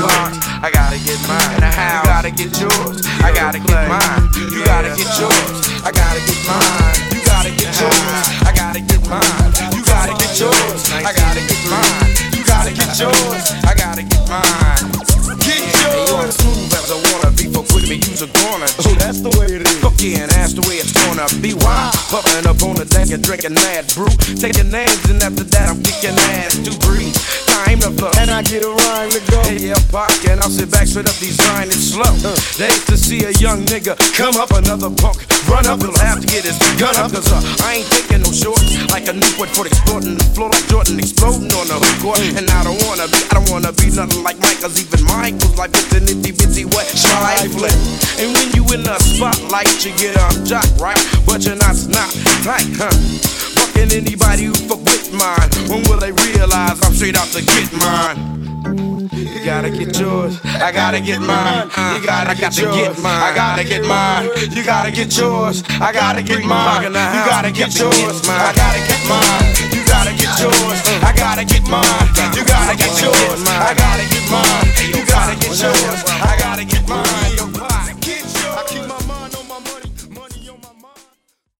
heart. I gotta get mine. In the house, you gotta get yours. I gotta get mine. You gotta get yours. I gotta get mine. You gotta get yours. I gotta get mine. You gotta get yours. I gotta get mine. You gotta get yours. I gotta get mine. Get yours. Smooth as I wanna be, for with me, you's a gonna. Oh, that's the way it is. Fuck yeah, and that's the way it's gonna be. Why? Puffin' up on the deck and drinking mad brew. Taking names, and after that I'm kicking ass to breathe. Time to fuck. And I get a rhyme to go. Hey, yeah, pop, and I'll sit back, straight up these grind and slow. They hate to see a young nigga come up, another punk run up, he'll have to get his gun up. Cause I ain't taking no shorts like a Newport for exploding the floor like Jordan exploding on the hook court. And I don't wanna be nothing like Mike, cause even Mike was like this nitty bitty wet trifling. And when you in the spotlight, you get shot, right? But you're not tight, huh? Fucking anybody who fuck with mine. When will they realize I'm straight out to get mine? You gotta get yours, I gotta get mine. You gotta get yours, I gotta get mine. You gotta get yours, I gotta get mine. You gotta get yours, I gotta get mine. You gotta get yours, I gotta get mine. You gotta get yours, I gotta get mine. You gotta get yours.